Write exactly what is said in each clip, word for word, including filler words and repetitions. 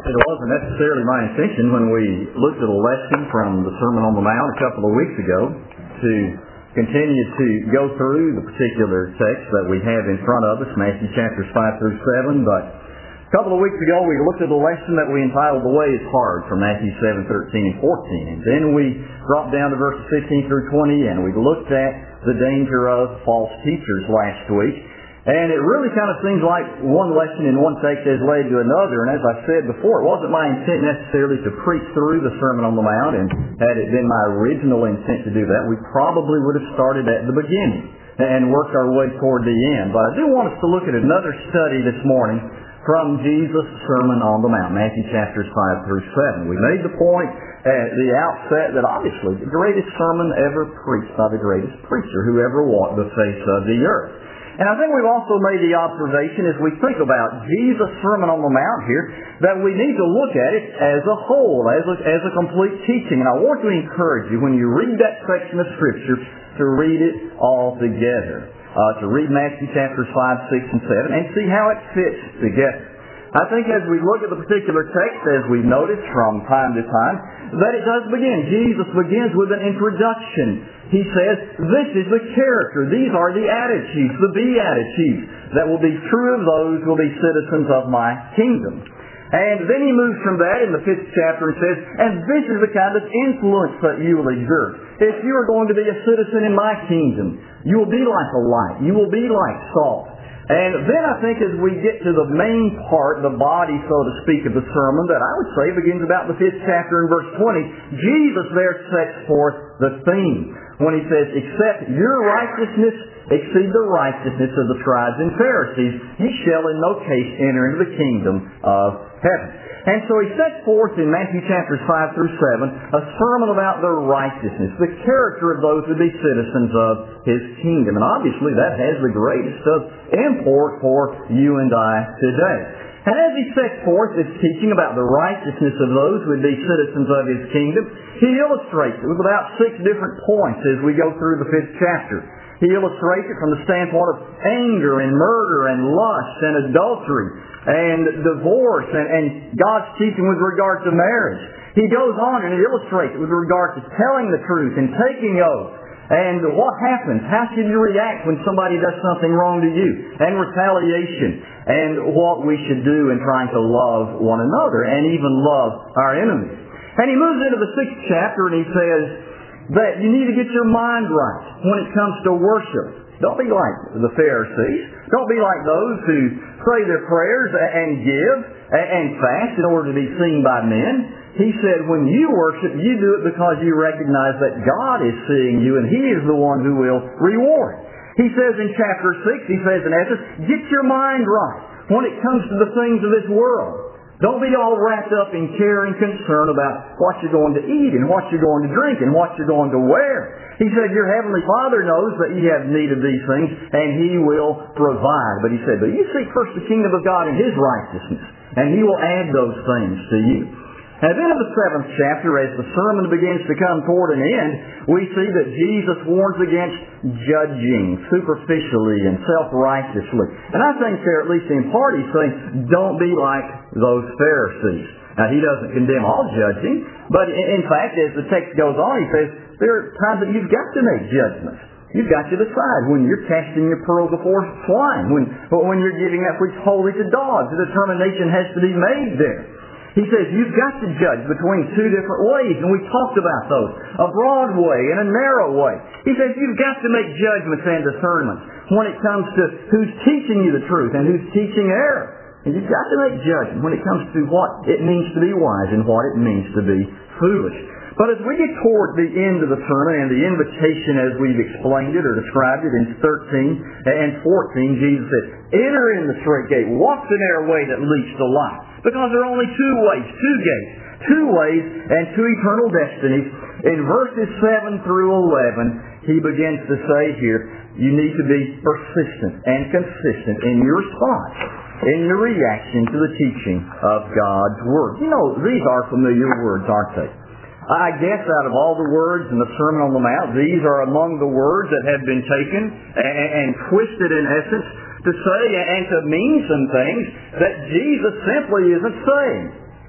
It wasn't necessarily my intention when we looked at a lesson from the Sermon on the Mount a couple of weeks ago to continue to go through the particular text that we have in front of us, Matthew chapters five through seven, but a couple of weeks ago we looked at a lesson that we entitled The Way is Hard from Matthew seven, thirteen, and fourteen. And then we dropped down to verses fifteen through twenty, and we looked at the danger of false teachers last week. And it really kind of seems like one lesson in one text has led to another. And as I said before, it wasn't my intent necessarily to preach through the Sermon on the Mount. And had it been my original intent to do that, we probably would have started at the beginning and worked our way toward the end. But I do want us to look at another study this morning from Jesus' Sermon on the Mount, Matthew chapters five through seven. We made the point at the outset that obviously the greatest sermon ever preached by the greatest preacher who ever walked the face of the earth. And I think we've also made the observation as we think about Jesus' Sermon on the Mount here that we need to look at it as a whole, as a, as a complete teaching. And I want to encourage you, when you read that section of Scripture, to read it all together. Uh, to read Matthew chapters five, six, and seven and see how it fits together. I think as we look at the particular text, as we've noticed from time to time, that it does begin. Jesus begins with an introduction. He says, this is the character. These are the attitudes, the beatitudes that will be true of those who will be citizens of my kingdom. And then he moves from that in the fifth chapter and says, and this is the kind of influence that you will exert. If you are going to be a citizen in my kingdom, you will be like a light. You will be like salt. And then I think as we get to the main part, the body, so to speak, of the sermon, that I would say begins about the fifth chapter in verse twenty, Jesus there sets forth the theme when he says, except your righteousness exceed the righteousness of the scribes and Pharisees, ye shall in no case enter into the kingdom of heaven. And so he sets forth in Matthew chapters five through seven a sermon about the righteousness, the character of those who be citizens of his kingdom. And obviously that has the greatest of import for you and I today. And as he sets forth this teaching about the righteousness of those who would be citizens of his kingdom, he illustrates it with about six different points as we go through the fifth chapter. He illustrates it from the standpoint of anger and murder and lust and adultery and divorce and, and God's teaching with regard to marriage. He goes on and he illustrates it with regard to telling the truth and taking oath. And what happens? How should you react when somebody does something wrong to you? And retaliation. And what we should do in trying to love one another and even love our enemies. And he moves into the sixth chapter and he says that you need to get your mind right when it comes to worship. Don't be like the Pharisees. Don't be like those who say their prayers and give and fast in order to be seen by men. He said, when you worship, you do it because you recognize that God is seeing you and He is the one who will reward. He says in chapter six, he says in essence, get your mind right when it comes to the things of this world. Don't be all wrapped up in care and concern about what you're going to eat and what you're going to drink and what you're going to wear. He said, your Heavenly Father knows that you have need of these things and He will provide. But He said, but you seek first the kingdom of God and His righteousness, and He will add those things to you. And then in the seventh chapter, as the sermon begins to come toward an end, we see that Jesus warns against judging superficially and self-righteously. And I think there, at least in part, he's saying, don't be like those Pharisees. Now, he doesn't condemn all judging, but in fact, as the text goes on, he says, there are times that you've got to make judgments. You've got to decide when you're casting your pearl before swine, when, when you're giving that which is holy to dogs. A determination has to be made there. He says, you've got to judge between two different ways, and we talked about those. A broad way and a narrow way. He says, you've got to make judgments and discernments when it comes to who's teaching you the truth and who's teaching error. And you've got to make judgment when it comes to what it means to be wise and what it means to be foolish. But as we get toward the end of the sermon and the invitation as we've explained it or described it in thirteen and fourteen, Jesus said, enter in the straight gate, walk the narrow way that leads to life. Because there are only two ways, two gates, two ways and two eternal destinies. In verses seven through eleven, he begins to say here, you need to be persistent and consistent in your response, in your reaction to the teaching of God's Word. You know, these are familiar words, aren't they? I guess out of all the words in the Sermon on the Mount, these are among the words that have been taken and, and twisted in essence to say and to mean some things that Jesus simply isn't saying.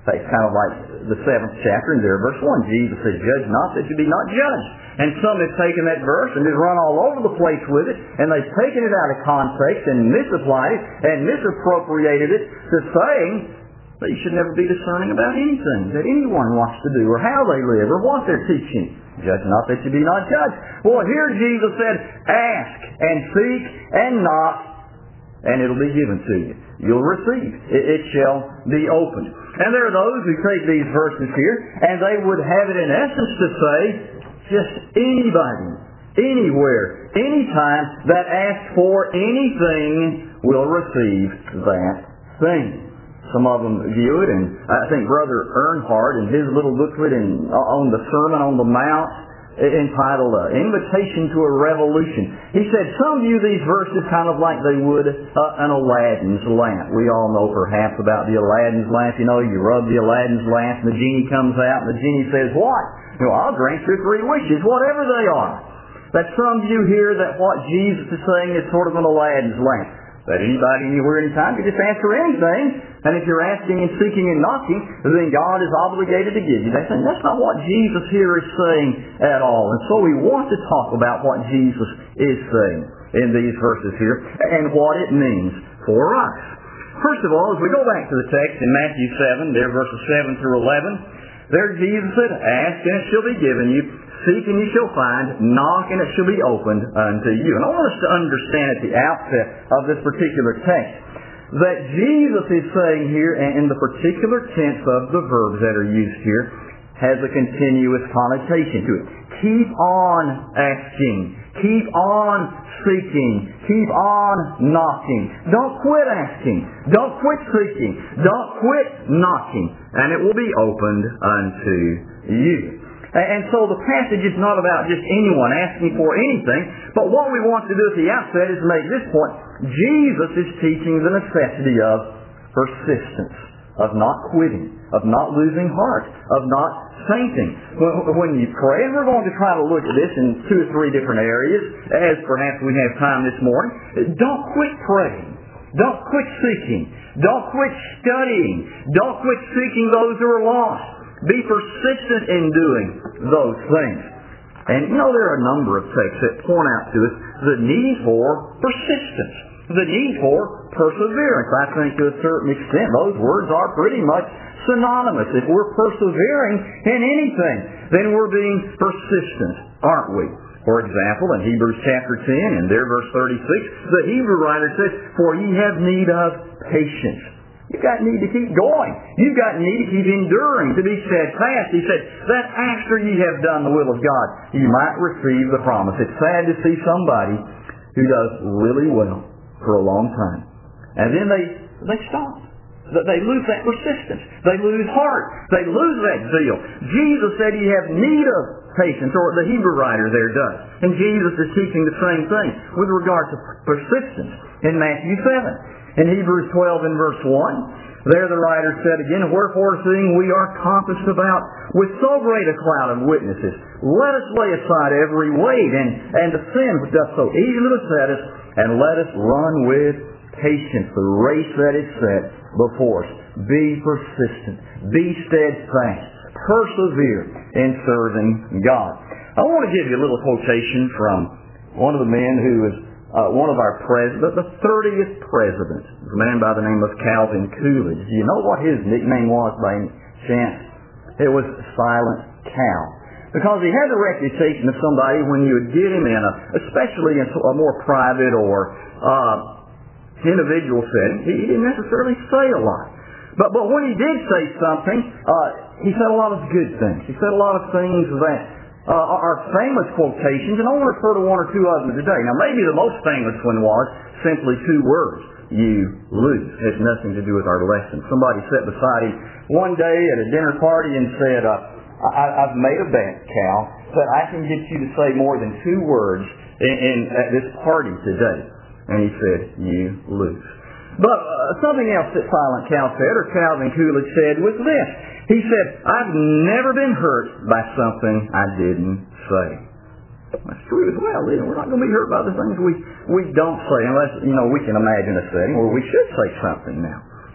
It's kind of like the seventh chapter in there, verse one. Jesus says, judge not that you be not judged. And some have taken that verse and just run all over the place with it, and they've taken it out of context and misapplied it and misappropriated it to saying that you should never be discerning about anything that anyone wants to do or how they live or what they're teaching. Judge not that you be not judged. Well, here Jesus said, ask and seek and knock, and it'll be given to you. You'll receive. It, it shall be opened. And there are those who take these verses here, and they would have it in essence to say, just anybody, anywhere, anytime that asks for anything will receive that thing. Some of them view it, and I think Brother Earnhardt in his little booklet in, on the Sermon on the Mount, entitled uh, Invitation to a Revolution. He said some view these verses kind of like they would uh, an Aladdin's lamp. We all know perhaps about the Aladdin's lamp. You know, you rub the Aladdin's lamp and the genie comes out and the genie says, what? You know, I'll grant your three wishes, whatever they are. That some view here that what Jesus is saying is sort of an Aladdin's lamp. That anybody, anywhere, anytime, can just ask for anything. And if you're asking and seeking and knocking, then God is obligated to give you that thing. That's not what Jesus here is saying at all. And so we want to talk about what Jesus is saying in these verses here and what it means for us. First of all, as we go back to the text in Matthew seven, there verses seven through eleven, there Jesus said, ask and it shall be given you. Seek and you shall find, knock and it shall be opened unto you. And I want us to understand at the outset of this particular text that Jesus is saying here, and in the particular tense of the verbs that are used here, has a continuous connotation to it. Keep on asking. Keep on seeking. Keep on knocking. Don't quit asking. Don't quit seeking. Don't quit knocking. And it will be opened unto you. And so the passage is not about just anyone asking for anything, but what we want to do at the outset is make this point. Jesus is teaching the necessity of persistence, of not quitting, of not losing heart, of not fainting. When you pray, and we're going to try to look at this in two or three different areas, as perhaps we have time this morning, don't quit praying. Don't quit seeking. Don't quit studying. Don't quit seeking those who are lost. Be persistent in doing those things. And you know, there are a number of texts that point out to us the need for persistence, the need for perseverance. I think to a certain extent those words are pretty much synonymous. If we're persevering in anything, then we're being persistent, aren't we? For example, in Hebrews chapter ten, and there verse thirty-six, the Hebrew writer says, for ye have need of patience. You've got need to keep going. You've got need to keep enduring, to be steadfast. He said, that after ye have done the will of God, you might receive the promise. It's sad to see somebody who does really well for a long time. And then they, they stop. They lose that persistence. They lose heart. They lose that zeal. Jesus said you have need of patience, or the Hebrew writer there does. And Jesus is teaching the same thing with regard to persistence in Matthew seven. In Hebrews twelve and verse one, there the writer said again, wherefore seeing we are compassed about with so great a cloud of witnesses, let us lay aside every weight and, and the sin which doth so easily beset us, and let us run with patience the race that is set before us. Be persistent. Be steadfast. Persevere in serving God. I want to give you a little quotation from one of the men who was Uh, one of our presidents, the thirtieth president, a man by the name of Calvin Coolidge. Do you know what his nickname was by any chance? It was Silent Cal. Because he had the reputation of somebody, when you would get him in, a, especially in a more private or uh, individual setting, he didn't necessarily say a lot. But but when he did say something, uh, he said a lot of good things. He said a lot of things that Uh, are famous quotations, and I want to refer to one or two of them today. Now, maybe the most famous one was simply two words: you lose. It has nothing to do with our lesson. Somebody sat beside him one day at a dinner party and said, uh, I, I've made a bet, Cal, that I can get you to say more than two words in, in at this party today. And he said, you lose. But uh, something else that Silent Cal said, or Calvin Coolidge said, was this. He said, I've never been hurt by something I didn't say. That's true as well. You know, we're not going to be hurt by the things we, we don't say, unless, you know, we can imagine a setting where we should say something now.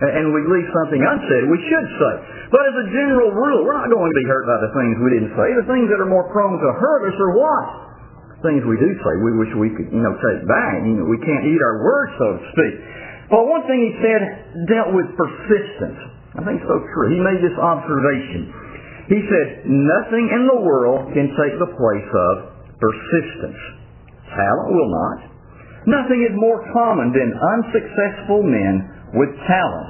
and we leave something unsaid, we should say. But as a general rule, we're not going to be hurt by the things we didn't say. The things that are more prone to hurt us are what? Things we do say, we wish we could, you know, take back. You know, we can't eat our words, so to speak. Well, one thing he said dealt with persistence. I think so true. He made this observation. He said, nothing in the world can take the place of persistence. Talent will not. Nothing is more common than unsuccessful men with talent.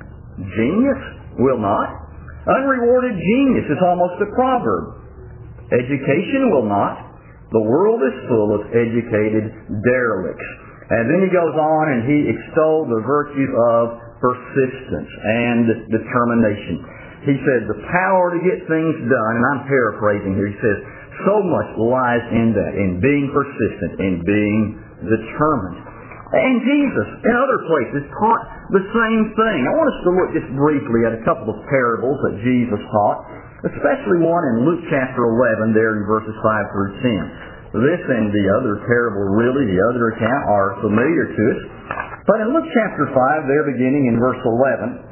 Genius will not. Unrewarded genius is almost a proverb. Education will not. The world is full of educated derelicts. And then he goes on and he extolled the virtues of persistence and determination. He said the power to get things done, and I'm paraphrasing here, he says, so much lies in that, in being persistent, in being determined. And Jesus, in other places, taught the same thing. I want us to look just briefly at a couple of parables that Jesus taught, especially one in Luke chapter eleven, there in verses five through ten. This and the other parable, really, the other account, are familiar to us. But in Luke chapter five, there beginning in verse eleven,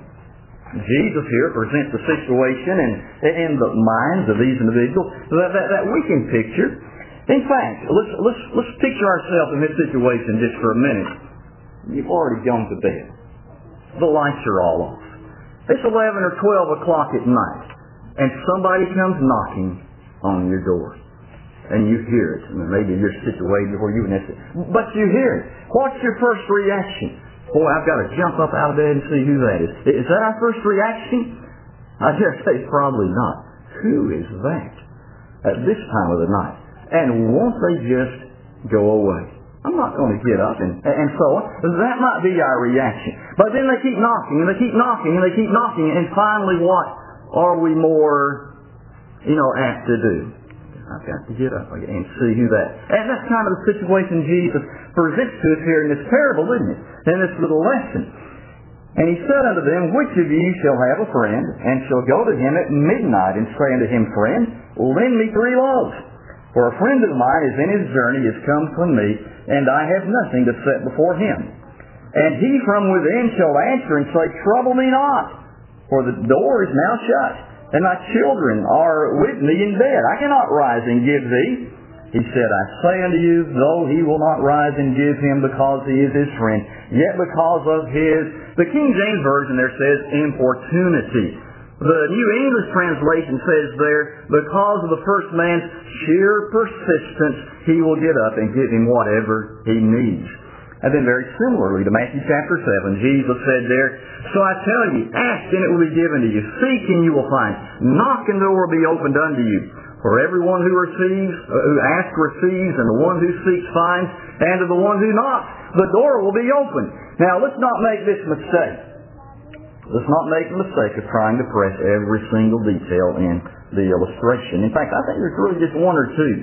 Jesus here presents a situation in, in the minds of these individuals that, that, that we can picture. In fact, let's, let's, let's picture ourselves in this situation just for a minute. You've already gone to bed. The lights are all off. It's eleven or twelve o'clock at night, and somebody comes knocking on your door. And you hear it. I mean, maybe you're situated where you wouldn't have to, but you hear it. What's your first reaction? Boy, I've got to jump up out of bed and see who that is. Is that our first reaction? I dare say probably not. Who is that at this time of the night? And won't they just go away? I'm not going to get up and, and so on. That might be our reaction. But then they keep knocking and they keep knocking and they keep knocking, and finally what are we more, you know, apt to do? I've got to get up and see who that. And that's kind of the situation Jesus presents to us here in this parable, isn't it? In this little lesson. And he said unto them, which of you shall have a friend, and shall go to him at midnight, and say unto him, Friend, lend me three loaves. For a friend of mine is in his journey, is come from me, and I have nothing to set before him. And he from within shall answer and say, Trouble me not, for the door is now shut. And my children are with me in bed. I cannot rise and give thee. He said, I say unto you, though he will not rise and give him because he is his friend, yet because of his, the King James Version there says, importunity. The New English translation says there, because of the first man's sheer persistence, he will get up and give him whatever he needs. And then very similarly to Matthew chapter seven, Jesus said there, So I tell you, ask and it will be given to you. Seek and you will find. Knock and the door will be opened unto you. For everyone who receives, uh, who asks receives, and the one who seeks finds, and to the one who knocks, the door will be opened. Now let's not make this mistake. Let's not make the mistake of trying to press every single detail in the illustration. In fact, I think there's really just one or two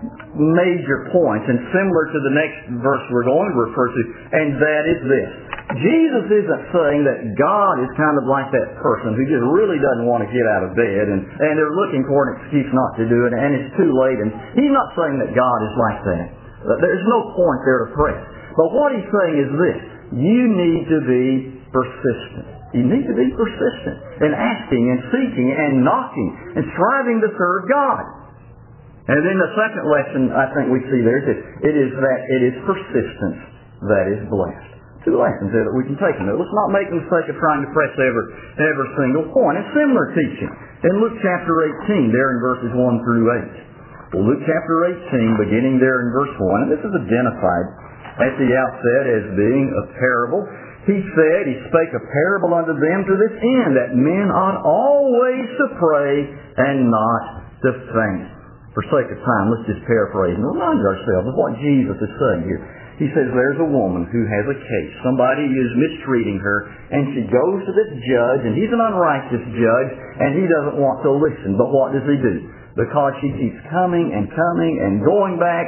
major points, and similar to the next verse we're going to refer to, and that is this. Jesus isn't saying that God is kind of like that person who just really doesn't want to get out of bed, and, and they're looking for an excuse not to do it, and it's too late. And he's not saying that God is like that. There's no point there to press. But what he's saying is this. You need to be persistent. You need to be persistent in asking and seeking and knocking and striving to serve God. And then the second lesson I think we see there is it is that it is persistence that is blessed. Two lessons there that we can take from it. Let's not make the mistake of trying to press every, every single point. It's similar teaching in Luke chapter eighteen, there in verses one through eight. Well, Luke chapter eighteen, beginning there in verse one, and this is identified at the outset as being a parable. He said, He spake a parable unto them to this end, that men ought always to pray and not to faint. For sake of time, let's just paraphrase and remind ourselves of what Jesus is saying here. He says there's a woman who has a case. Somebody is mistreating her, and she goes to this judge, and he's an unrighteous judge, and he doesn't want to listen. But what does he do? Because she keeps coming and coming and going back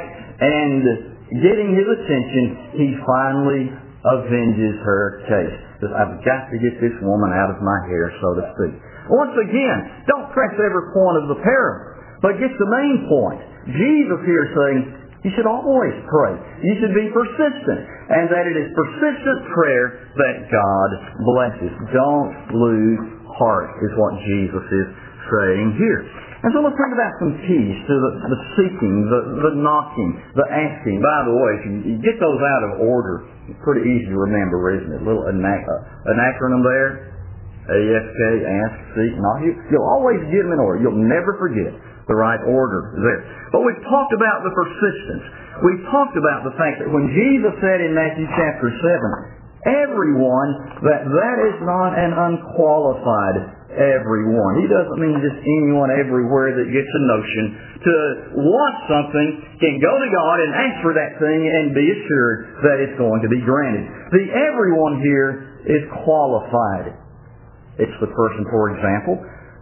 and getting his attention, he finally avenges her case. Says, I've got to get this woman out of my hair, so to speak. Once again, don't press every point of the parable, but get the main point. Jesus here is saying, You should always pray. You should be persistent. And that it is persistent prayer that God blesses. Don't lose heart is what Jesus is saying here. And so let's think about some keys to the, the seeking, the, the knocking, the asking. By the way, if you get those out of order, it's pretty easy to remember, isn't it? A little anac- uh, an acronym there. A S K, ask, seek, knock. You, you'll always get them in order. You'll never forget the right order there. But we've talked about the persistence. We've talked about the fact that when Jesus said in Matthew chapter seven, everyone, that that is not an unqualified everyone. He doesn't mean just anyone everywhere that gets a notion to want something, can go to God and ask for that thing and be assured that it's going to be granted. The everyone here is qualified. It's the person, for example,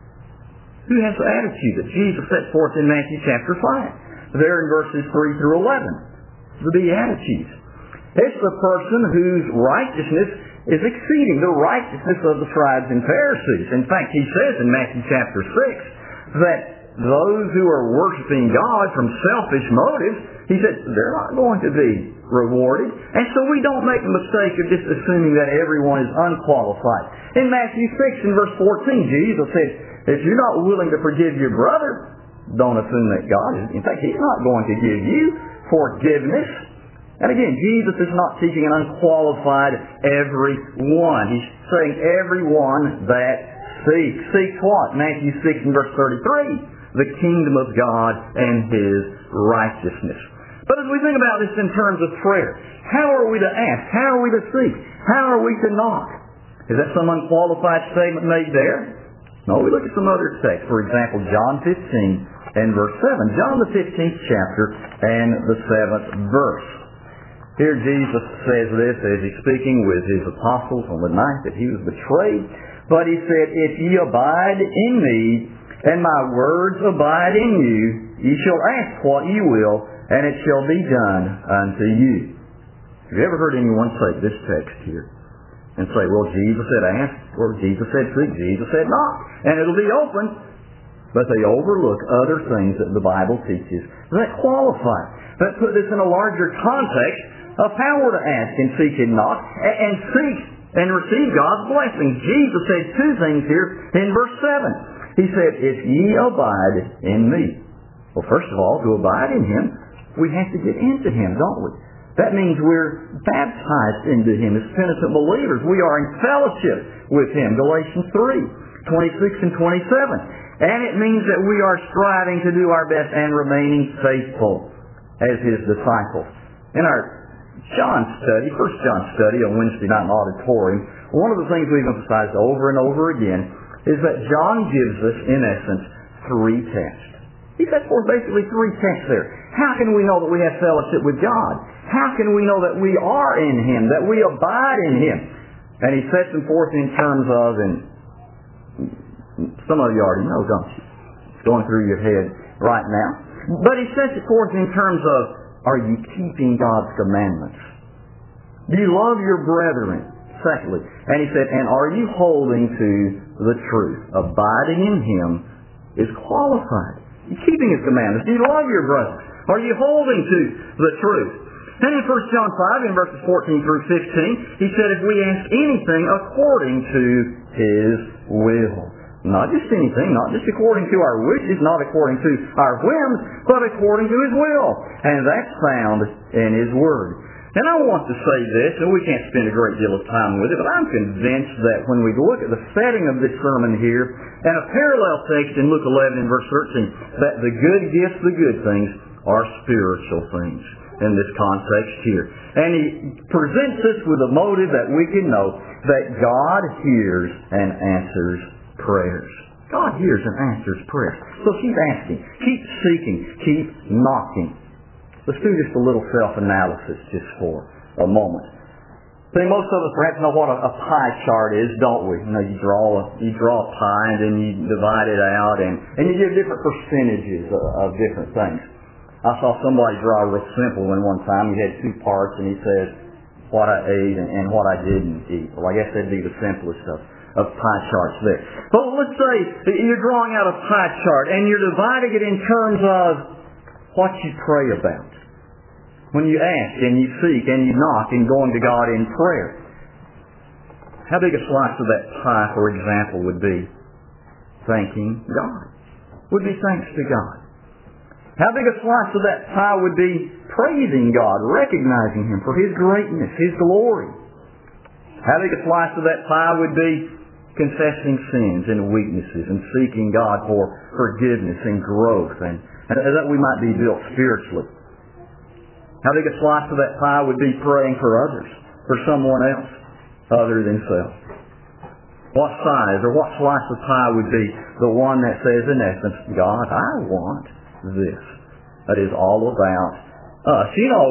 who has the attitude that Jesus set forth in Matthew chapter five. There in verses three through eleven. The Beatitudes. It's the person whose righteousness is exceeding the righteousness of the scribes and Pharisees. In fact, he says in Matthew chapter six that those who are worshiping God from selfish motives, he said, they're not going to be rewarded. And so we don't make the mistake of just assuming that everyone is unqualified. In Matthew six and verse fourteen, Jesus said, if you're not willing to forgive your brother, don't assume that God is. In fact, He's not going to give you forgiveness. And again, Jesus is not teaching an unqualified everyone. He's saying everyone that seeks. Seeks what? Matthew six and verse thirty-three. The kingdom of God and His righteousness. But as we think about this in terms of prayer, how are we to ask? How are we to seek? How are we to knock? Is that some unqualified statement made there? No, we look at some other texts. For example, John fifteen and verse seven. John the fifteenth chapter and the seventh verse. Here Jesus says this as He's speaking with His apostles on the night that He was betrayed. But He said, if ye abide in me, and my words abide in you, ye shall ask what ye will, and it shall be done unto you. Have you ever heard anyone say this text here? And say, well, Jesus said ask, or Jesus said seek, Jesus said knock, and it'll be open. But they overlook other things that the Bible teaches that qualify. That put this in a larger context of how we're to ask and seek and knock, and seek and receive God's blessing. Jesus said two things here in verse seven. He said, if ye abide in me. Well, first of all, to abide in Him, we have to get into Him, don't we? That means we're baptized into Him as penitent believers. We are in fellowship with Him. Galatians three, twenty-six and twenty-seven. And it means that we are striving to do our best and remaining faithful as His disciples. In our John study, First John study on Wednesday night in auditorium, one of the things we've emphasized over and over again is that John gives us, in essence, three tests. He sets forth basically three tests there. How can we know that we have fellowship with God? How can we know that we are in Him, that we abide in Him? And he sets them forth in terms of, and some of you already know, don't you? It's going through your head right now. But he sets it forth in terms of, are you keeping God's commandments? Do you love your brethren? Secondly. And he said, and are you holding to the truth? Abiding in Him is qualified. You're keeping His commandments. Do you love your brothers? Are you holding to the truth? And in First John five, in verses fourteen through fifteen, he said, if we ask anything according to His will. Not just anything, not just according to our wishes, not according to our whims, but according to His will. And that's found in His Word. And I want to say this, and we can't spend a great deal of time with it, but I'm convinced that when we look at the setting of this sermon here, and a parallel text in Luke eleven and verse thirteen, that the good gifts, the good things, are spiritual things in this context here. And he presents this with a motive that we can know that God hears and answers prayers. God hears and answers prayers. So keep asking, keep seeking, keep knocking. Let's do just a little self-analysis just for a moment. See, most of us perhaps know what a, a pie chart is, don't we? You know, you draw a, you draw a pie and then you divide it out and, and you give different percentages of, of different things. I saw somebody draw a real simple one one time. He had two parts and he says what I ate and, and what I didn't eat. Well, I guess that'd be the simplest of, of pie charts there. But let's say you're drawing out a pie chart and you're dividing it in terms of what you pray about. when you ask and you seek and you knock and going to God in prayer. How big a slice of that pie, for example, would be thanking God? Would be thanks to God. How big a slice of that pie would be praising God, recognizing Him for His greatness, His glory. How big a slice of that pie would be confessing sins and weaknesses and seeking God for forgiveness and growth and, and that we might be built spiritually. How big a slice of that pie would be praying for others, for someone else other than self. What size or what slice of pie would be the one that says in essence, God, I want this. That is all about us. You know,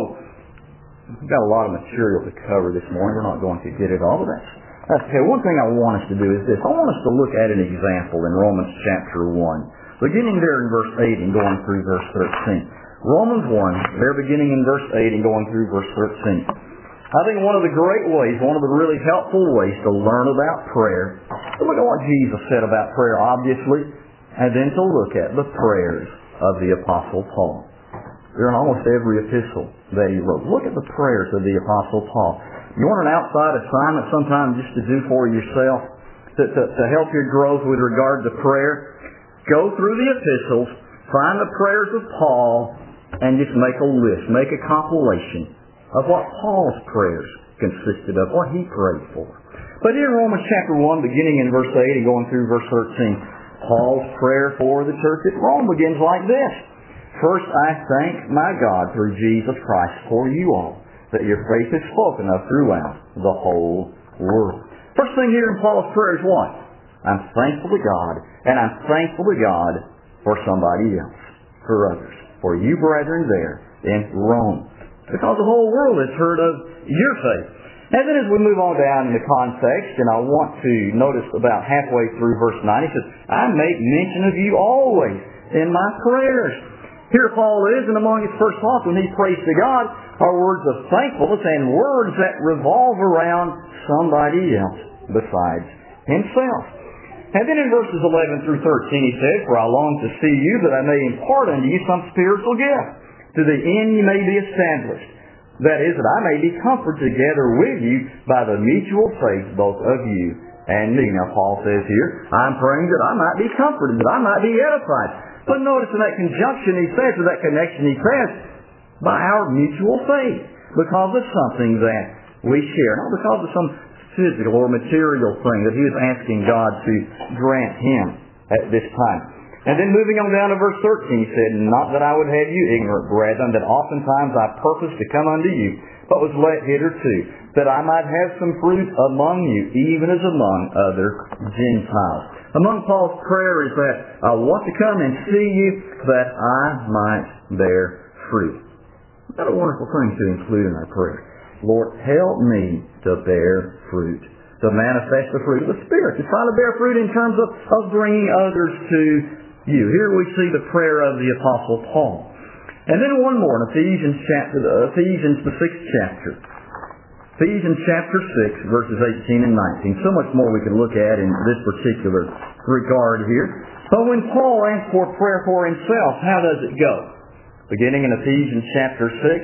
we've got a lot of material to cover this morning. We're not going to get it all, but that's, that's okay. One thing I want us to do is this. I want us to look at an example in Romans chapter one, beginning there in verse eight and going through verse thirteen. Romans one, there beginning in verse eight and going through verse thirteen. I think one of the great ways, one of the really helpful ways to learn about prayer, to look at what Jesus said about prayer, obviously, and then to look at the prayers of the Apostle Paul. They're in almost every epistle that he wrote. Look at the prayers of the Apostle Paul. You want an outside assignment sometime just to do for yourself, to, to, to help your growth with regard to prayer? Go through the epistles, find the prayers of Paul, and just make a list, make a compilation of what Paul's prayers consisted of, what he prayed for. But in Romans chapter one, beginning in verse eight and going through verse thirteen, Paul's prayer for the church at Rome begins like this. First, I thank my God through Jesus Christ for you all, that your faith is spoken of throughout the whole world. First thing here in Paul's prayer is what? I'm thankful to God, and I'm thankful to God for somebody else, for others, for you brethren there in Rome. Because the whole world has heard of your faith. And then as we move on down in the context, and I want to notice about halfway through verse nine, he says, I make mention of you always in my prayers. Here Paul is, and among his first thoughts when he prays to God are words of thankfulness and words that revolve around somebody else besides himself. And then in verses eleven through thirteen he says, For I long to see you that I may impart unto you some spiritual gift, to the end you may be established. That is, that I may be comforted together with you by the mutual faith both of you and me. Now Paul says here, I'm praying that I might be comforted, that I might be edified. But notice in that conjunction he says, or that connection he says, by our mutual faith. Because of something that we share. Not because of some physical or material thing that he is asking God to grant him at this time. And then moving on down to verse thirteen, he said, Not that I would have you ignorant, brethren, that oftentimes I purposed to come unto you, but was let hitherto, that I might have some fruit among you, even as among other Gentiles. Among Paul's prayer is that I want to come and see you, that I might bear fruit. What a wonderful thing to include in our prayer. Lord, help me to bear fruit, to manifest the fruit of the Spirit, to try to bear fruit in terms of, of bringing others to you. Here we see the prayer of the Apostle Paul. And then one more in Ephesians chapter, uh, Ephesians the sixth chapter. Ephesians chapter six, verses eighteen and nineteen. So much more we can look at in this particular regard here. But when Paul asks for prayer for himself, how does it go? Beginning in Ephesians chapter six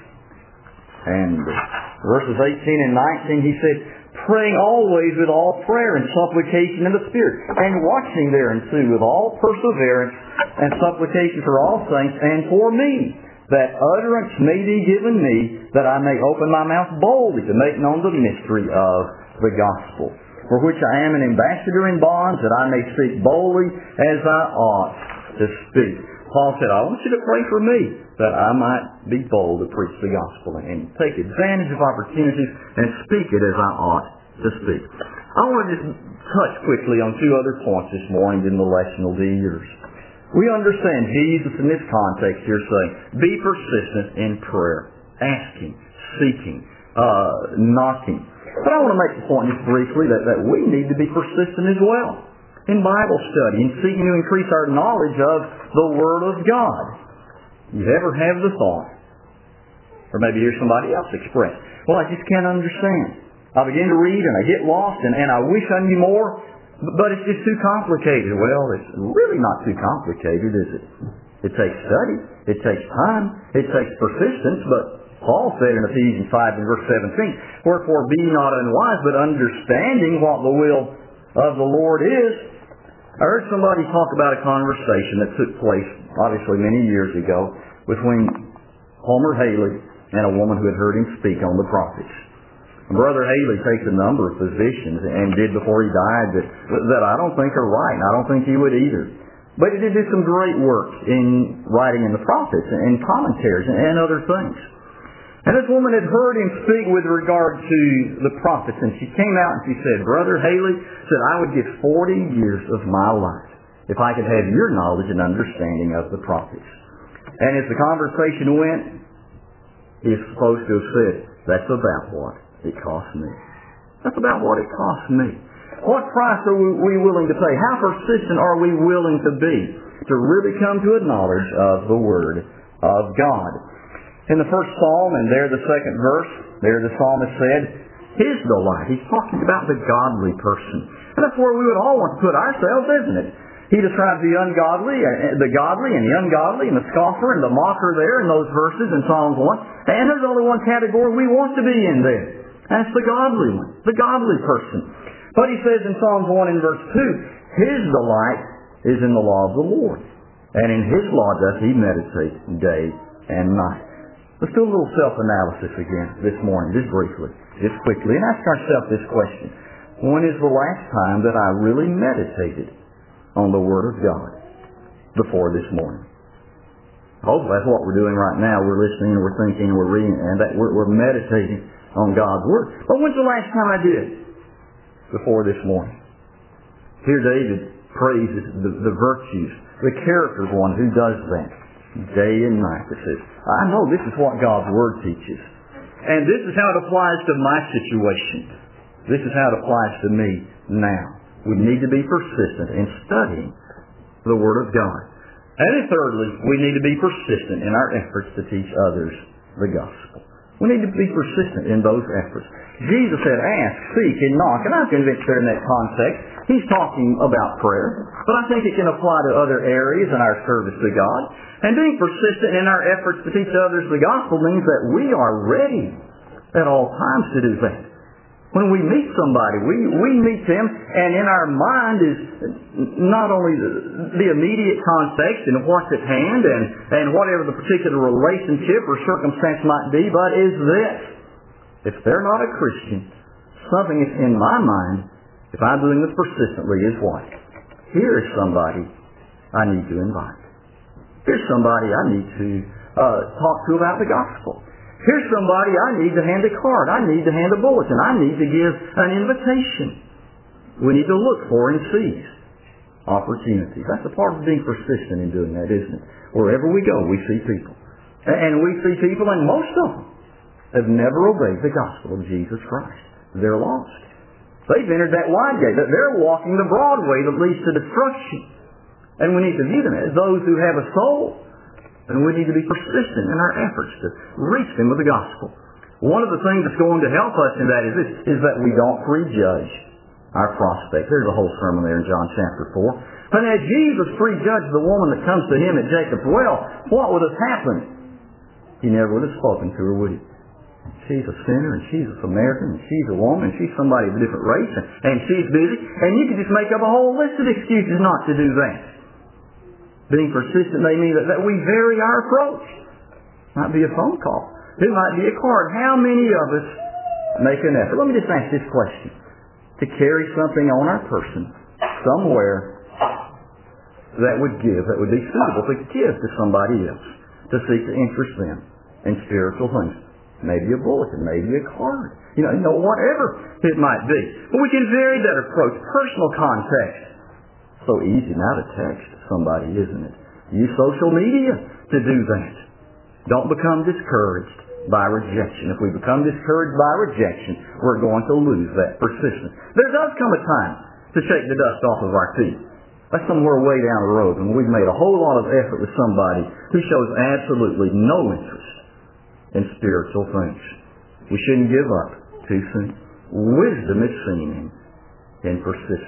and verses eighteen and nineteen, he said, Praying always with all prayer and supplication in the Spirit, and watching thereunto with all perseverance and supplication for all saints and for me, that utterance may be given me, that I may open my mouth boldly to make known the mystery of the gospel, for which I am an ambassador in bonds, that I may speak boldly as I ought to speak. Paul said, I want you to pray for me, that I might be bold to preach the gospel and take advantage of opportunities and speak it as I ought to speak. I want to just touch quickly on two other points this morning, then the lesson will be yours. We understand Jesus in this context here saying, be persistent in prayer, asking, seeking, uh, knocking. But I want to make the point just briefly that, that we need to be persistent as well in Bible study and seeking to increase our knowledge of the Word of God. You ever have the thought, or maybe hear somebody else express, well, I just can't understand. I begin to read and I get lost and, and I wish I knew more, but it's just too complicated. Well, it's really not too complicated, is it? It takes study. It takes time. It takes persistence, but Paul said in Ephesians five and verse seventeen, "Wherefore be not unwise, but understanding what the will of the Lord is." I heard somebody talk about a conversation that took place, obviously many years ago, between Homer Haley and a woman who had heard him speak on the prophets. Brother Haley takes a number of positions, and did before he died, that, that I don't think are right, and I don't think he would either. But he did do some great work in writing in the prophets and commentaries and other things. And this woman had heard him speak with regard to the prophets, and she came out and she said, "Brother Haley," said, "I would give forty years of my life if I could have your knowledge and understanding of the prophets." And as the conversation went, he is supposed to have said, "That's about what it cost me. That's about what it cost me." What price are we willing to pay? How persistent are we willing to be to really come to a knowledge of the Word of God? In the first psalm, and there the second verse, there the psalmist said, "His delight." He's talking about the godly person. And that's where we would all want to put ourselves, isn't it? He describes the ungodly, the godly and the ungodly, and the scoffer and the mocker there in those verses in Psalms one. And there's only one category we want to be in there. That's the godly one, the godly person. But he says in Psalms one and verse two, "His delight is in the law of the Lord, and in His law doth he meditate day and night." Let's do a little self-analysis again this morning, just briefly, just quickly, and ask ourselves this question. When is the last time that I really meditated on the Word of God before this morning? Hopefully that's what we're doing right now. We're listening and we're thinking and we're reading, and that we're, we're meditating on God's Word. But when's the last time I did? Before this morning. Here David praises the, the virtues, the character of one who does that day and night. It says, I know this is what God's Word teaches. And this is how it applies to my situation. This is how it applies to me now. We need to be persistent in studying the Word of God. And then thirdly, we need to be persistent in our efforts to teach others the gospel. We need to be persistent in those efforts. Jesus said, "Ask, seek, and knock." And I'm convinced there in that context, He's talking about prayer. But I think it can apply to other areas in our service to God. And being persistent in our efforts to teach others the gospel means that we are ready at all times to do that. When we meet somebody, we, we meet them, and in our mind is not only the, the immediate context and what's at hand and, and whatever the particular relationship or circumstance might be, but is this: if they're not a Christian, something is in my mind, if I'm doing this persistently, is what? Here is somebody I need to invite. Here's somebody I need to uh, talk to about the gospel. Here's somebody I need to hand a card. I need to hand a bulletin. I need to give an invitation. We need to look for and seize opportunities. That's a part of being persistent in doing that, isn't it? Wherever we go, we see people. And we see people, and most of them have never obeyed the gospel of Jesus Christ. They're lost. They've entered that wide gate. They're walking the broad way that leads to destruction. And we need to view them as those who have a soul. And we need to be persistent in our efforts to reach them with the gospel. One of the things that's going to help us in that is this, is that we don't prejudge our prospect. There's a whole sermon there in John chapter four. But as Jesus prejudged the woman that comes to Him at Jacob's well, what would have happened? He never would have spoken to her, would He? She's a sinner, and she's a Samaritan, and she's a woman, and she's somebody of a different race, and, and she's busy. And you could just make up a whole list of excuses not to do that. Being persistent may mean that, that we vary our approach. Might be a phone call. It might be a card. How many of us make an effort? Let me just ask this question. To carry something on our person somewhere that would give, that would be suitable to give to somebody else, to seek to interest them in spiritual things. Maybe a bulletin, maybe a card. You know, you know, whatever it might be. But we can vary that approach. Personal context. So easy now to text somebody, isn't it? Use social media to do that. Don't become discouraged by rejection. If we become discouraged by rejection, we're going to lose that persistence. There does come a time to shake the dust off of our feet. That's somewhere way down the road when we've made a whole lot of effort with somebody who shows absolutely no interest in spiritual things. We shouldn't give up too soon. Wisdom is seen in persistence.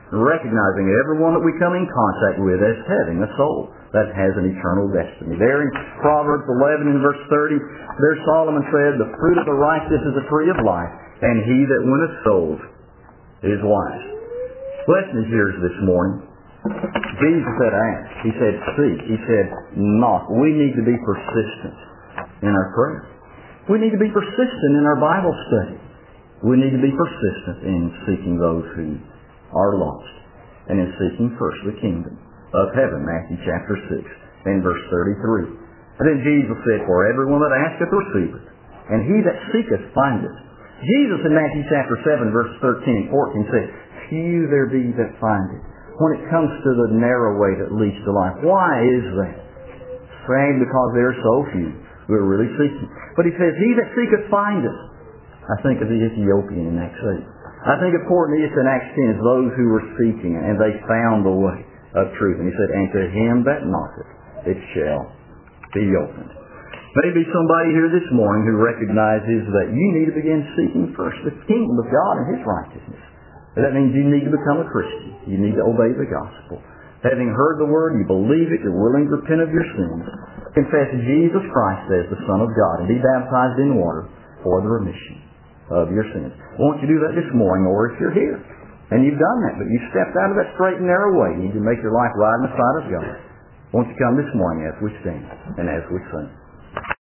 recognizing everyone that we come in contact with as having a soul that has an eternal destiny. There in Proverbs eleven and verse thirty, there Solomon said, the fruit of the righteous is a tree of life, and he that winneth souls is wise. Lesson is yours this morning. Jesus said ask. He said seek. He said knock. We need to be persistent in our prayer. We need to be persistent in our Bible study. We need to be persistent in seeking those who are lost, and in seeking first the kingdom of heaven. Matthew chapter six and verse thirty-three. And then Jesus said, for everyone that asketh receiveth, and he that seeketh findeth. Jesus in Matthew chapter seven verse thirteen and fourteen said, few there be that find it. When it comes to the narrow way that leads to life. Why is that? Saying because there are so few who are really seeking. But he says, he that seeketh findeth. I think of the Ethiopian in Acts eight. I think of Cornelius in Acts ten as those who were seeking, and they found the way of truth. And he said, and to him that knocketh, it shall be opened. Maybe somebody here this morning who recognizes that you need to begin seeking first the kingdom of God and His righteousness. That means you need to become a Christian. You need to obey the gospel. Having heard the word, you believe it, you're willing to repent of your sins, confess Jesus Christ as the Son of God, and be baptized in water for the remission of your sins. Won't you do that this morning, or if you're here and you've done that, but you've stepped out of that straight and narrow way, you need to make your life right in the sight of God. Won't you come this morning as we stand and as we sing?